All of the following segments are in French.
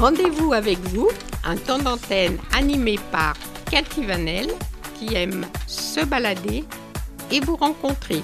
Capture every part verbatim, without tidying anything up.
Rendez-vous avec vous, un temps d'antenne animé par Cathy Vanel qui aime se balader et vous rencontrer.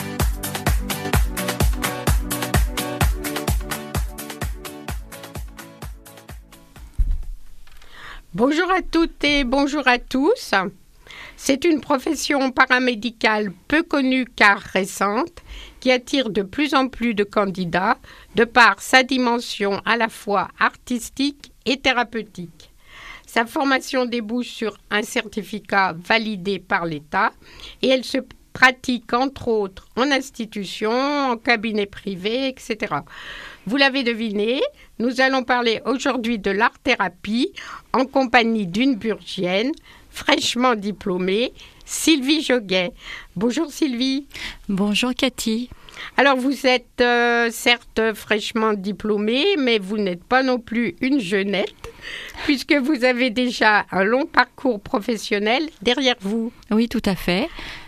Bonjour à toutes et bonjour à tous. C'est une profession paramédicale peu connue car récente qui attire de plus en plus de candidats de par sa dimension à la fois artistique et thérapeutique. Sa formation débouche sur un certificat validé par l'État et elle se pratique entre autres en institution, en cabinet privé, et cetera. Vous l'avez deviné, nous allons parler aujourd'hui de l'art-thérapie en compagnie d'une Burgienne fraîchement diplômée, Sylvie Joguet. Bonjour Sylvie. Bonjour Cathy. Alors vous êtes euh, certes fraîchement diplômée, mais vous n'êtes pas non plus une jeunette, puisque vous avez déjà un long parcours professionnel derrière vous. Oui, tout à fait.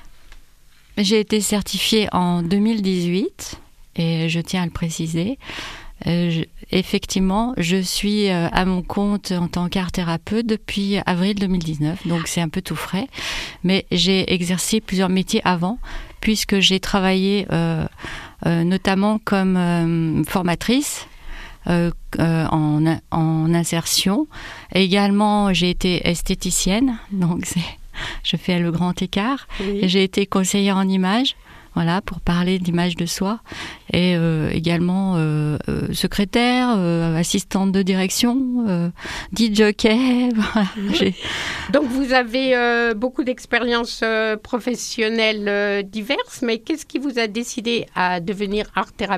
J'ai été certifiée en deux mille dix-huit, et je tiens à le préciser. Euh, je, effectivement, je suis euh, à mon compte en tant qu'art-thérapeute depuis avril deux mille dix-neuf, donc c'est un peu tout frais. Mais j'ai exercé plusieurs métiers avant, puisque j'ai travaillé euh, euh, notamment comme euh, formatrice euh, euh, en, en insertion. Également, j'ai été esthéticienne, donc c'est, je fais le grand écart. Oui. J'ai été conseillère en images. Voilà, pour parler d'image de soi, et euh, également euh, euh, secrétaire, euh, assistante de direction, euh, D J jockey. Voilà, j'ai... Donc vous avez euh, beaucoup d'expériences euh, professionnelles euh, diverses, mais qu'est-ce qui vous a décidé à devenir art-thérapeute ?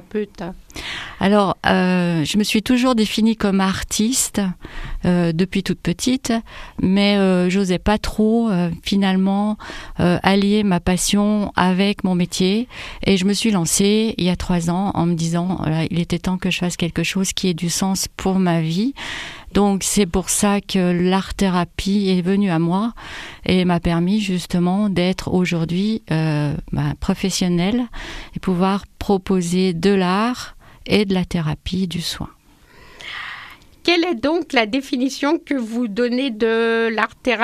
Alors, euh, je me suis toujours définie comme artiste euh, depuis toute petite, mais euh, j'osais pas trop euh, finalement euh, allier ma passion avec mon métier, et je me suis lancée il y a trois ans en me disant voilà, il était temps que je fasse quelque chose qui ait du sens pour ma vie. Donc c'est pour ça que l'art-thérapie est venue à moi et m'a permis justement d'être aujourd'hui euh, bah, professionnelle et pouvoir proposer de l'art et de la thérapie, du soin. Quelle est donc la définition que vous donnez de l'art-thérapie ?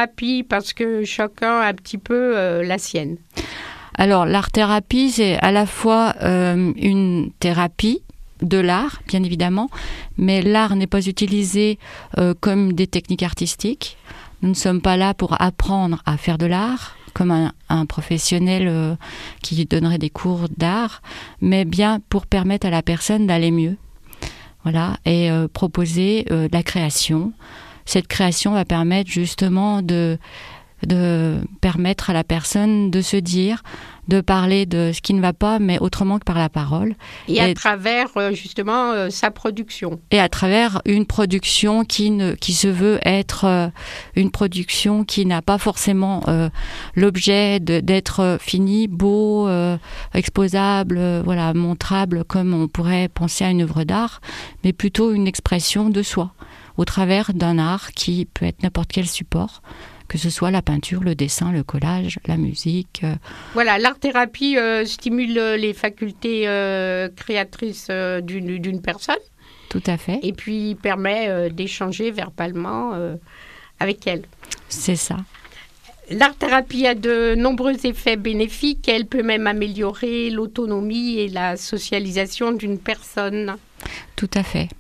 Parce que chacun a un petit peu euh, la sienne. Alors, l'art-thérapie, c'est à la fois euh, une thérapie de l'art, bien évidemment, mais l'art n'est pas utilisé euh, comme des techniques artistiques. Nous ne sommes pas là pour apprendre à faire de l'art, comme un, un professionnel euh, qui donnerait des cours d'art, mais bien pour permettre à la personne d'aller mieux. Voilà, et euh, proposer euh, de la création. Cette création va permettre justement de, de permettre à la personne de se dire, de parler de ce qui ne va pas, mais autrement que par la parole. Et, et à travers, justement, euh, sa production. Et à travers une production qui, ne, qui se veut être euh, une production qui n'a pas forcément euh, l'objet de, d'être fini, beau, euh, exposable, euh, voilà, montrable, comme on pourrait penser à une œuvre d'art, mais plutôt une expression de soi, au travers d'un art qui peut être n'importe quel support, que ce soit la peinture, le dessin, le collage, la musique. Euh. Voilà, l'art-thérapie euh, stimule les facultés euh, créatrices euh, d'une, d'une personne. Tout à fait. Et puis permet euh, d'échanger verbalement euh, avec elle. C'est ça. L'art-thérapie a de nombreux effets bénéfiques. Elle peut même améliorer l'autonomie et la socialisation d'une personne. Tout à fait.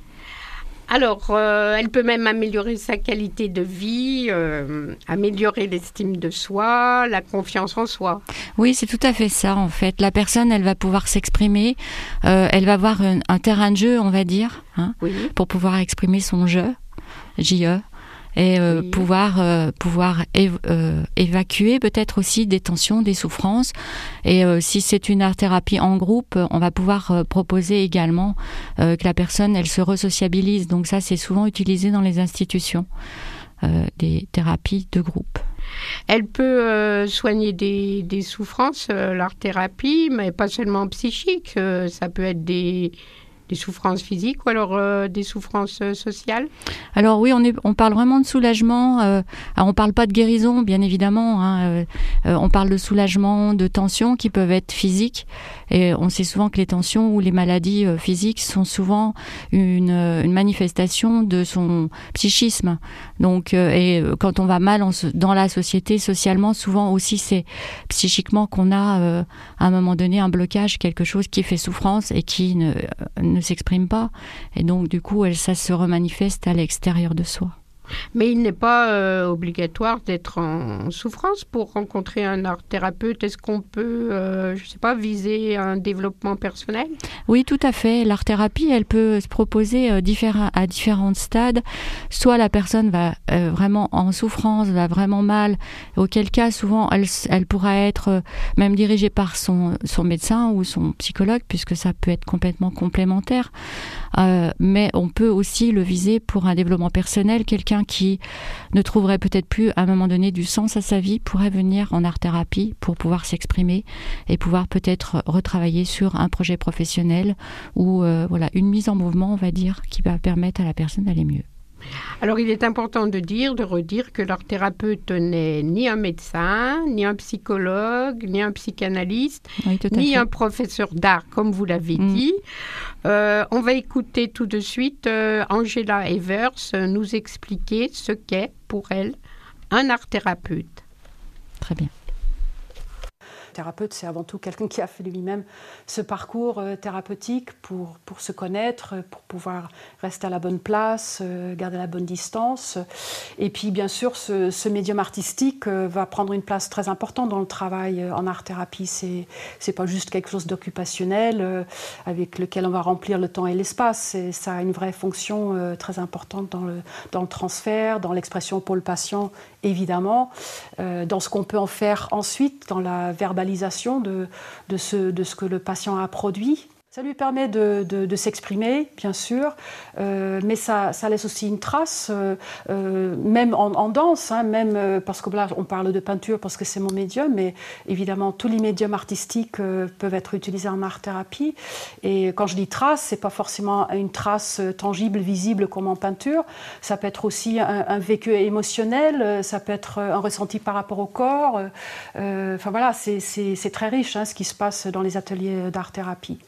Alors, euh, elle peut même améliorer sa qualité de vie, euh, améliorer l'estime de soi, la confiance en soi. Oui, c'est tout à fait ça, en fait. La personne, elle va pouvoir s'exprimer, euh, elle va avoir un, un terrain de jeu, on va dire, hein, oui. pour pouvoir exprimer son jeu, J E, et euh, oui. pouvoir, euh, pouvoir év- euh, évacuer peut-être aussi des tensions, des souffrances. Et euh, si c'est une art-thérapie en groupe, on va pouvoir euh, proposer également euh, que la personne, elle se resociabilise. Donc ça, c'est souvent utilisé dans les institutions, euh, des thérapies de groupe. Elle peut euh, soigner des, des souffrances, euh, l'art-thérapie, mais pas seulement psychiques. Euh, ça peut être des... Des souffrances physiques ou alors euh, des souffrances euh, sociales ? Alors oui, on, est, on parle vraiment de soulagement. Euh, on ne parle pas de guérison, bien évidemment. Hein, euh, on parle de soulagement, de tensions qui peuvent être physiques Et on sait souvent que les tensions ou les maladies euh, physiques sont souvent une, une manifestation de son psychisme. Donc, euh, et quand on va mal en, dans la société, socialement, souvent aussi c'est psychiquement qu'on a euh, à un moment donné un blocage, quelque chose qui fait souffrance et qui ne, ne s'exprime pas. Et donc du coup, elle, ça se remanifeste à l'extérieur de soi. Mais il n'est pas euh, obligatoire d'être en souffrance pour rencontrer un art thérapeute. Est-ce qu'on peut, euh, je ne sais pas, viser un développement personnel ? Oui, tout à fait. L'art-thérapie, elle peut se proposer euh, différents, à différents stades. Soit la personne va euh, vraiment en souffrance, va vraiment mal, auquel cas, souvent, elle, elle pourra être euh, même dirigée par son, son médecin ou son psychologue, puisque ça peut être complètement complémentaire. Euh, mais on peut aussi le viser pour un développement personnel. Quelqu'un qui ne trouverait peut-être plus à un moment donné du sens à sa vie pourrait venir en art-thérapie pour pouvoir s'exprimer et pouvoir peut-être retravailler sur un projet professionnel ou euh, voilà, une mise en mouvement, on va dire, qui va permettre à la personne d'aller mieux. Alors, il est important de dire, de redire que l'art thérapeute n'est ni un médecin, ni un psychologue, ni un psychanalyste, oui, ni fait. un professeur d'art, comme vous l'avez mmh. dit. Euh, on va écouter tout de suite euh, Angela Evers nous expliquer ce qu'est, pour elle, un art thérapeute. Très bien. Thérapeute, c'est avant tout quelqu'un qui a fait lui-même ce parcours euh, thérapeutique pour, pour se connaître, pour pouvoir rester à la bonne place, euh, garder la bonne distance. Et puis, bien sûr, ce, ce médium artistique euh, va prendre une place très importante dans le travail euh, en art-thérapie. C'est, c'est pas juste quelque chose d'occupationnel euh, avec lequel on va remplir le temps et l'espace. C'est, ça a une vraie fonction euh, très importante dans le, dans le transfert, dans l'expression pour le patient, évidemment, euh, dans ce qu'on peut en faire ensuite, dans la verbalisation De, de, ce, de ce que le patient a produit. Ça lui permet de, de, de s'exprimer, bien sûr, euh, mais ça, ça laisse aussi une trace, euh, euh, même en, en danse, hein, même euh, parce que là, on parle de peinture parce que c'est mon médium, mais évidemment, tous les médiums artistiques euh, peuvent être utilisés en art-thérapie. Et quand je dis trace, c'est pas forcément une trace tangible, visible comme en peinture. Ça peut être aussi un, un vécu émotionnel, ça peut être un ressenti par rapport au corps. Euh, enfin voilà, c'est, c'est, c'est très riche hein, ce qui se passe dans les ateliers d'art-thérapie.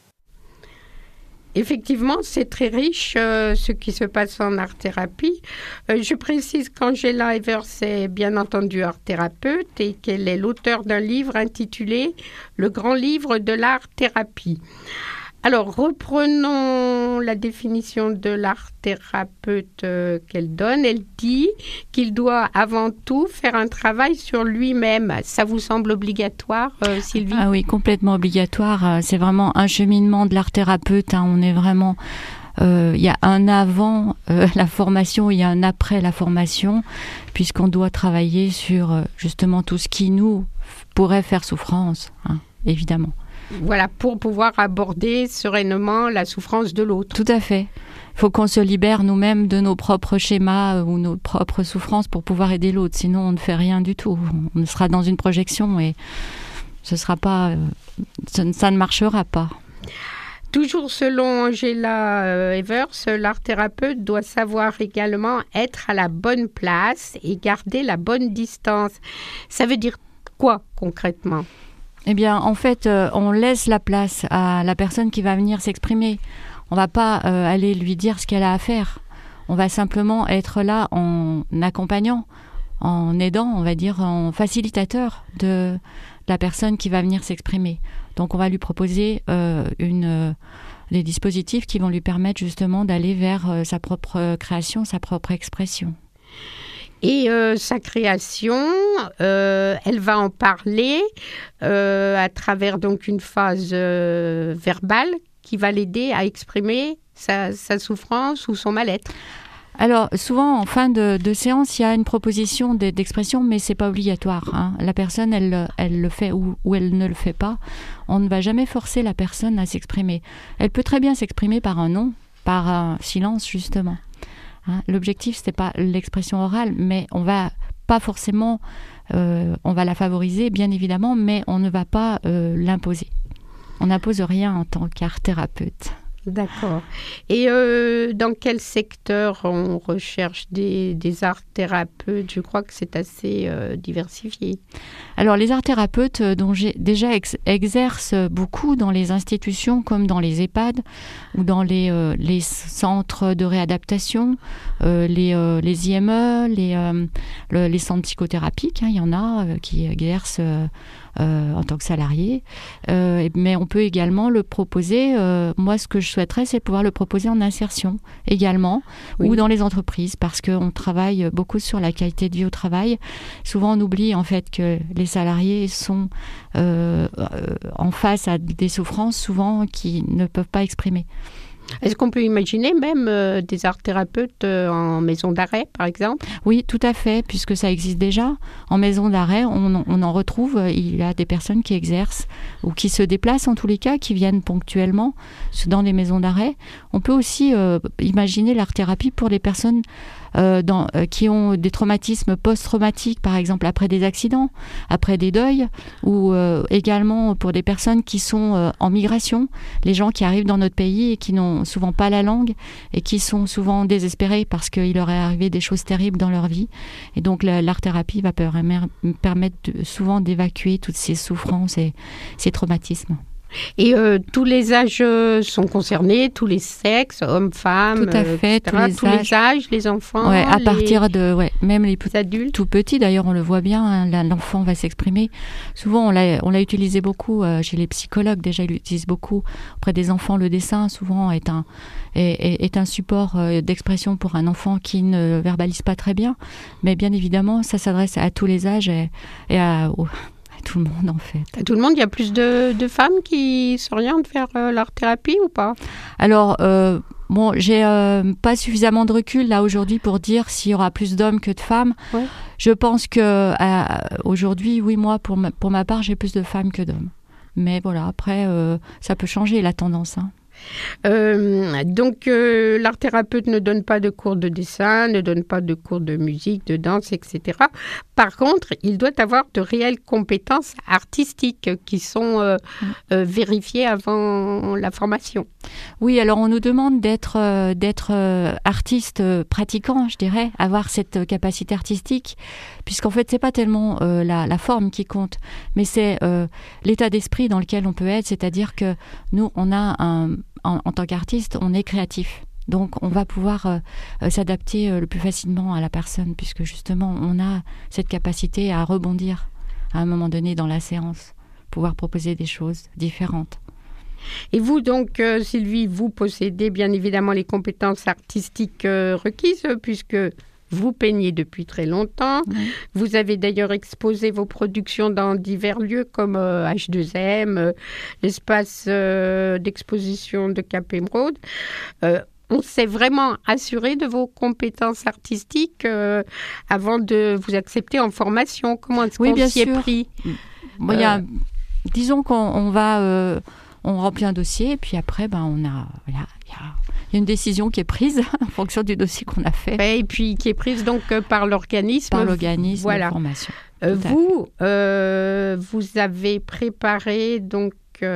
Effectivement, c'est très riche euh, ce qui se passe en art-thérapie. Euh, je précise qu'Angela Evers est bien entendu art-thérapeute et qu'elle est l'auteure d'un livre intitulé « Le grand livre de l'art-thérapie ». Alors, reprenons la définition de l'art-thérapeute euh, qu'elle donne. Elle dit qu'il doit avant tout faire un travail sur lui-même. Ça vous semble obligatoire, euh, Sylvie ? Ah oui, complètement obligatoire. C'est vraiment un cheminement de l'art-thérapeute. Hein. On est vraiment... Euh, il y a un avant euh, la formation, il y a un après la formation, puisqu'on doit travailler sur euh, justement tout ce qui nous pourrait faire souffrance, hein, évidemment. Voilà, pour pouvoir aborder sereinement la souffrance de l'autre. Tout à fait. Il faut qu'on se libère nous-mêmes de nos propres schémas ou nos propres souffrances pour pouvoir aider l'autre. Sinon, on ne fait rien du tout. On sera dans une projection et ce sera pas, ça, ça ne marchera pas. Toujours selon Angela Evers, l'art-thérapeute doit savoir également être à la bonne place et garder la bonne distance. Ça veut dire quoi concrètement ? Eh bien, en fait, euh, on laisse la place à la personne qui va venir s'exprimer. On ne va pas euh, aller lui dire ce qu'elle a à faire. On va simplement être là en accompagnant, en aidant, on va dire, en facilitateur de la personne qui va venir s'exprimer. Donc, on va lui proposer euh, une, euh, des dispositifs qui vont lui permettre justement d'aller vers euh, sa propre création, sa propre expression. Et euh, sa création, euh, elle va en parler euh, à travers donc une phase euh, verbale qui va l'aider à exprimer sa, sa souffrance ou son mal-être. Alors, souvent, en fin de, de séance, il y a une proposition d'expression, mais ce n'est pas obligatoire. Hein. La personne, elle, elle le fait ou, ou elle ne le fait pas. On ne va jamais forcer la personne à s'exprimer. Elle peut très bien s'exprimer par un non, par un silence, justement. Hein, l'objectif, ce n'est pas l'expression orale, mais on va pas forcément, euh, on va la favoriser, bien évidemment, mais on ne va pas euh, l'imposer. On n'impose rien en tant qu'art-thérapeute. D'accord. Et euh, dans quel secteur on recherche des, des art thérapeutes? Je crois que c'est assez euh, diversifié. Alors, les art thérapeutes, dont j'ai déjà ex- exercent beaucoup dans les institutions comme dans les EHPAD ou dans les, euh, les centres de réadaptation, euh, les, euh, les I M E, les, euh, le, les centres psychothérapiques, hein, il y en a euh, qui exercent euh, euh, en tant que salariés. Euh, mais on peut également le proposer. Euh, moi, ce que je souhaiterais, c'est pouvoir le proposer en insertion également, oui. ou dans les entreprises, parce qu'on travaille beaucoup sur la qualité de vie au travail. Souvent, on oublie en fait que les salariés sont euh, en face à des souffrances souvent qu'ils ne peuvent pas exprimer. Est-ce qu'on peut imaginer même euh, des art thérapeutes euh, en maison d'arrêt, par exemple? Oui, tout à fait, puisque ça existe déjà. En maison d'arrêt, on, on en retrouve. Il y a des personnes qui exercent ou qui se déplacent, en tous les cas, qui viennent ponctuellement dans des maisons d'arrêt. On peut aussi euh, imaginer l'art-thérapie pour les personnes Euh, dans, euh, qui ont des traumatismes post-traumatiques, par exemple après des accidents, après des deuils, ou euh, également pour des personnes qui sont euh, en migration, les gens qui arrivent dans notre pays et qui n'ont souvent pas la langue et qui sont souvent désespérés parce qu'il leur est arrivé des choses terribles dans leur vie. Et donc la, l'art-thérapie va permettre de, souvent d'évacuer toutes ces souffrances et ces traumatismes. Et euh, tous les âges euh, sont concernés, tous les sexes, hommes, femmes, tout à fait, euh, tous, les, tous âges. les âges, les enfants, ouais, à les... partir de, ouais, même les, les adultes, tout petits. D'ailleurs, on le voit bien, hein, l'enfant va s'exprimer. Souvent, on l'a, on l'a utilisé beaucoup euh, chez les psychologues. Déjà, ils l'utilisent beaucoup auprès des enfants. Le dessin, souvent, est un est, est, est un support euh, d'expression pour un enfant qui ne verbalise pas très bien. Mais bien évidemment, ça s'adresse à tous les âges et, et à aux, tout le monde en fait. À tout le monde, il y a plus de, de femmes qui s'orientent vers euh, l'art-thérapie ou pas? Alors, euh, bon, j'ai euh, pas suffisamment de recul là aujourd'hui pour dire s'il y aura plus d'hommes que de femmes. Ouais. Je pense que euh, aujourd'hui, oui, moi, pour ma, pour ma part, j'ai plus de femmes que d'hommes. Mais voilà, après, euh, ça peut changer la tendance, hein. Euh, donc, euh, l'art thérapeute ne donne pas de cours de dessin, ne donne pas de cours de musique, de danse, et cetera. Par contre, il doit avoir de réelles compétences artistiques qui sont euh, euh, vérifiées avant la formation. Oui, alors on nous demande d'être, euh, d'être euh, artiste euh, pratiquant, je dirais, avoir cette capacité artistique, puisqu'en fait, c'est pas tellement euh, la, la forme qui compte, mais c'est euh, l'état d'esprit dans lequel on peut être, c'est-à-dire que nous, on a un En, en tant qu'artiste, on est créatif. Donc, on va pouvoir euh, s'adapter euh, le plus facilement à la personne, puisque justement, on a cette capacité à rebondir à un moment donné dans la séance, pouvoir proposer des choses différentes. Et vous, donc, euh, Sylvie, vous possédez bien évidemment les compétences artistiques euh, requises, puisque vous peignez depuis très longtemps. Mmh. Vous avez d'ailleurs exposé vos productions dans divers lieux comme euh, H deux M, euh, l'espace euh, d'exposition de Cap Émeraude. Euh, on s'est vraiment assuré de vos compétences artistiques euh, avant de vous accepter en formation. Comment est-ce oui, qu'on bien s'y sûr. est pris? Bon, euh, y a, disons qu'on on va... Euh, on remplit un dossier et puis après, ben, on a... Il y a, y a Il y a une décision qui est prise en fonction du dossier qu'on a fait. Et puis qui est prise donc euh, par l'organisme. Par l'organisme voilà. de formation. Euh, vous, euh, vous avez préparé donc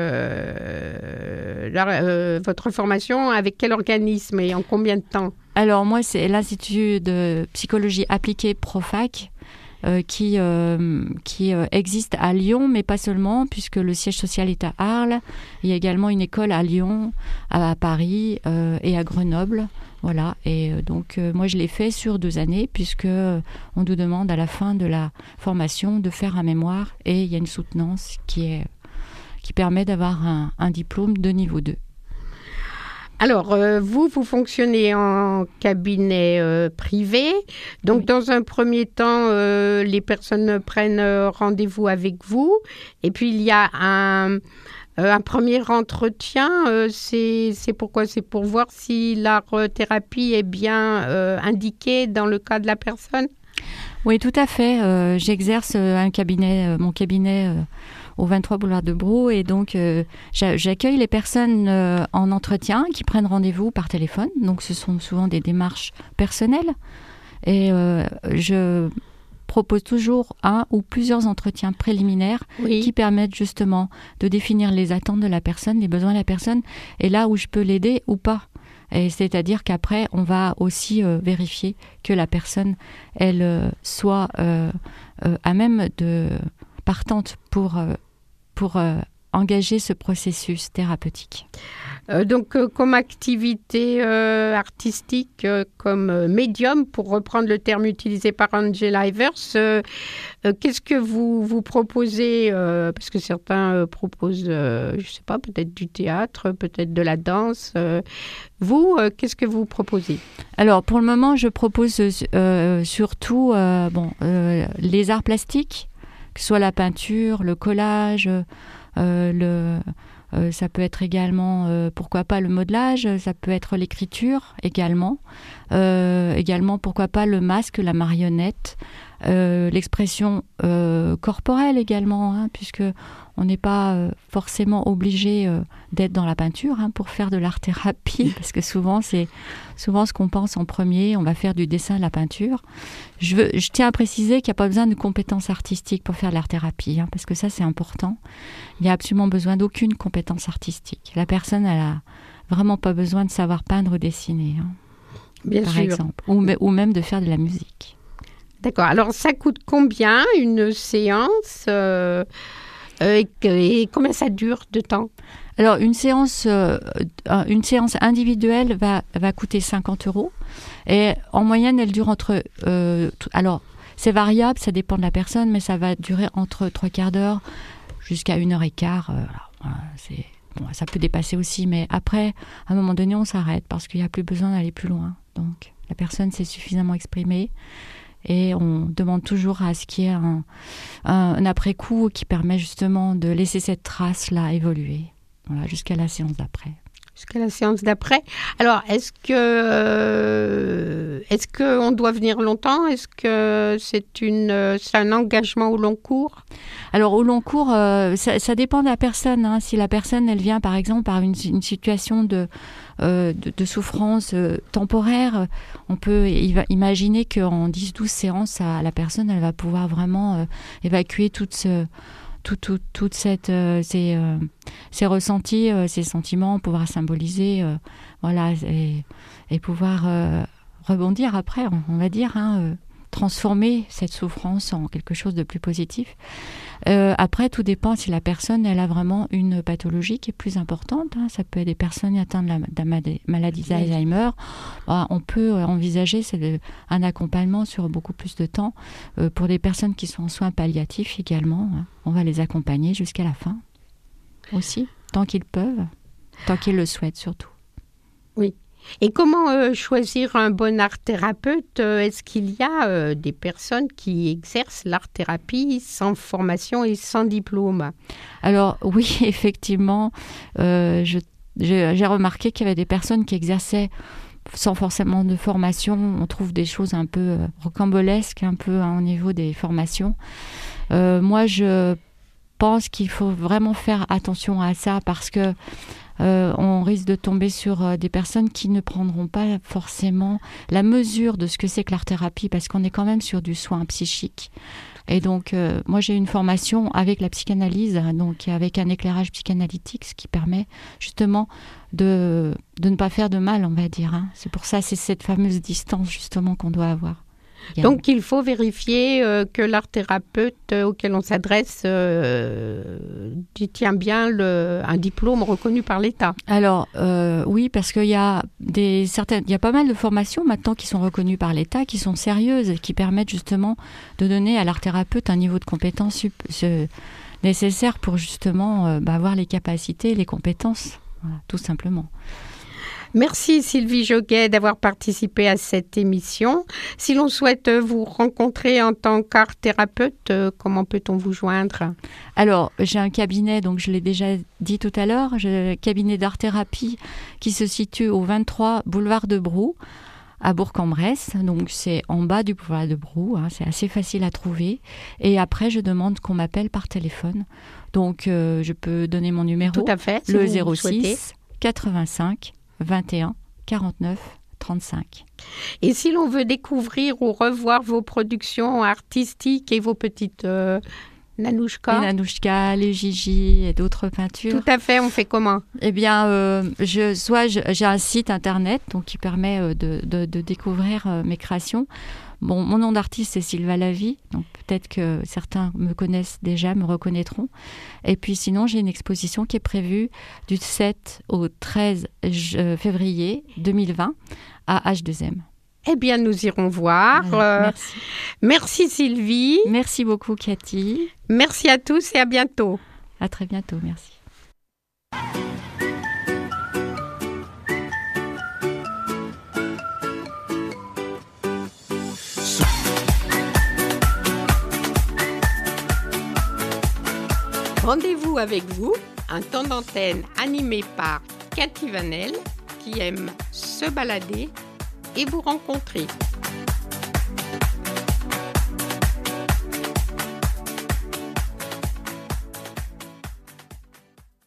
euh, la, euh, votre formation avec quel organisme et en combien de temps? Alors moi, c'est l'Institut de psychologie appliquée Profac. Euh, qui, euh, qui euh, existe à Lyon, mais pas seulement, puisque le siège social est à Arles. Il y a également une école à Lyon, à, à Paris euh, et à Grenoble. Voilà. Et euh, donc, euh, moi, je l'ai fait sur deux années, puisque euh, on nous demande à la fin de la formation de faire un mémoire, et il y a une soutenance qui, est, qui permet d'avoir un, un diplôme de niveau deux. Alors, euh, vous, vous fonctionnez en cabinet euh, privé. Donc, oui. Dans un premier temps, euh, les personnes prennent euh, rendez-vous avec vous. Et puis, il y a un, euh, un premier entretien. Euh, c'est, c'est pourquoi? C'est pour voir si l'art-thérapie est bien euh, indiquée dans le cas de la personne? Oui, tout à fait. Euh, j'exerce un cabinet, euh, mon cabinet... Euh, au vingt-trois boulevard de Brou, et donc euh, j'accueille les personnes euh, en entretien qui prennent rendez-vous par téléphone. Donc ce sont souvent des démarches personnelles, et euh, je propose toujours un ou plusieurs entretiens préliminaires Oui. qui permettent justement de définir les attentes de la personne, les besoins de la personne, et là où je peux l'aider ou pas. Et c'est-à-dire qu'après, on va aussi euh, vérifier que la personne, elle euh, soit euh, euh, à même de partante pour, euh, pour euh, engager ce processus thérapeutique. Euh, donc, euh, comme activité euh, artistique, euh, comme euh, médium, pour reprendre le terme utilisé par Angela Evers, euh, euh, qu'est-ce que vous vous proposez euh, parce que certains euh, proposent, euh, je ne sais pas, peut-être du théâtre, peut-être de la danse. Euh, vous, euh, qu'est-ce que vous proposez? Alors, pour le moment, je propose euh, surtout euh, bon, euh, les arts plastiques, que ce soit la peinture, le collage, euh, le... Euh, ça peut être également, euh, pourquoi pas, le modelage, ça peut être l'écriture également. Euh, également, pourquoi pas, le masque, la marionnette, euh, l'expression euh, corporelle également, hein, puisque on n'est pas euh, forcément obligé euh, d'être dans la peinture hein, pour faire de l'art-thérapie, parce que souvent, c'est souvent ce qu'on pense en premier, on va faire du dessin, de la peinture. Je, veux, je tiens à préciser qu'il n'y a pas besoin de compétences artistiques pour faire de l'art-thérapie, hein, parce que ça, c'est important. Il n'y a absolument besoin d'aucune compétence artistique. La personne, elle a vraiment pas besoin de savoir peindre ou dessiner, hein, Bien par sûr. exemple, ou, ou même de faire de la musique. D'accord. Alors, ça coûte combien une séance euh, euh, et, que- et combien ça dure de temps? Alors, une séance, euh, une séance individuelle va, va coûter cinquante euros. Et en moyenne, elle dure entre... Euh, t- alors, c'est variable, ça dépend de la personne, mais ça va durer entre trois quarts d'heure jusqu'à une heure et quart. Euh, voilà, c'est, bon, ça peut dépasser aussi, mais après, à un moment donné, on s'arrête parce qu'il n'y a plus besoin d'aller plus loin. Donc, la personne s'est suffisamment exprimée. Et on demande toujours à ce qu'il y ait un, un, un après-coup qui permet justement de laisser cette trace-là évoluer. Voilà, jusqu'à la séance d'après. Jusqu'à la séance d'après. Alors, est-ce que euh, est-ce qu'on doit venir longtemps? Est-ce que c'est, une, euh, c'est un engagement au long cours? Alors, au long cours, euh, ça, ça dépend de la personne. Hein. Si la personne, elle vient, par exemple, par une, une situation de, euh, de, de souffrance euh, temporaire, on peut iva- imaginer qu'en dix douze séances, ça, la personne, elle va pouvoir vraiment euh, évacuer toute ce... Tout, tout, toute cette, euh, ces, euh, ces ressentis, euh, ces sentiments, pouvoir symboliser, euh, voilà, et, et pouvoir euh, rebondir après, on, on va dire, hein, euh, transformer cette souffrance en quelque chose de plus positif. Euh, après, tout dépend si la personne, elle a vraiment une pathologie qui est plus importante. Hein. Ça peut être des personnes atteintes de la, de la maladie d'Alzheimer. Bah, on peut envisager c'est de, un accompagnement sur beaucoup plus de temps. Euh, pour des personnes qui sont en soins palliatifs également, hein. On va les accompagner jusqu'à la fin aussi, tant qu'ils peuvent, tant qu'ils le souhaitent surtout. Oui. Et comment euh, choisir un bon art-thérapeute? Euh, Est-ce qu'il y a euh, des personnes qui exercent l'art-thérapie sans formation et sans diplôme? Alors oui, effectivement, euh, je, je, j'ai remarqué qu'il y avait des personnes qui exerçaient sans forcément de formation. On trouve des choses un peu euh, rocambolesques, un peu hein, au niveau des formations. Euh, moi, je pense qu'il faut vraiment faire attention à ça parce que Euh, on risque de tomber sur euh, des personnes qui ne prendront pas forcément la mesure de ce que c'est que l'art-thérapie, parce qu'on est quand même sur du soin psychique. Et donc, euh, moi, j'ai une formation avec la psychanalyse, donc avec un éclairage psychanalytique, ce qui permet justement de, de ne pas faire de mal, on va dire. Hein. C'est pour ça, c'est cette fameuse distance justement qu'on doit avoir. Donc, il faut vérifier euh, que l'art-thérapeute euh, auquel on s'adresse euh, détient bien le, un diplôme reconnu par l'État. Alors, euh, oui, parce qu'il y a des certaines, il y a pas mal de formations maintenant qui sont reconnues par l'État, qui sont sérieuses et qui permettent justement de donner à l'art-thérapeute un niveau de compétence sup- ce, nécessaire pour justement euh, bah, avoir les capacités, les compétences, voilà, tout simplement. Merci Sylvie Joguet d'avoir participé à cette émission. Si l'on souhaite vous rencontrer en tant qu'art-thérapeute, comment peut-on vous joindre? Alors, j'ai un cabinet, donc je l'ai déjà dit tout à l'heure, j'ai un cabinet d'art-thérapie qui se situe au vingt-trois boulevard de Brou, à Bourg-en-Bresse. Donc, c'est en bas du boulevard de Brou, hein, c'est assez facile à trouver. Et après, je demande qu'on m'appelle par téléphone. Donc, euh, je peux donner mon numéro. Tout à fait, si le vous zéro souhaitez. six quatre-vingt-cinq vingt et un quarante-neuf trente-cinq. Et si l'on veut découvrir ou revoir vos productions artistiques et vos petites euh, nanouchkas, Les nanouchkas, les Gigi et d'autres peintures. Tout à fait, on fait comment? Eh bien, euh, je, soit je, j'ai un site internet donc, qui permet euh, de, de, de découvrir euh, mes créations. Bon, mon nom d'artiste, c'est Sylva Lavie, donc peut-être que certains me connaissent déjà, me reconnaîtront. Et puis sinon, j'ai une exposition qui est prévue du sept au treize février deux mille vingt à H deux M. Eh bien, nous irons voir. Voilà, Euh, merci. merci Sylvie. Merci beaucoup, Cathy. Merci à tous et à bientôt. À très bientôt, merci. Rendez-vous avec vous, un temps d'antenne animé par Cathy Vanel, qui aime se balader et vous rencontrer.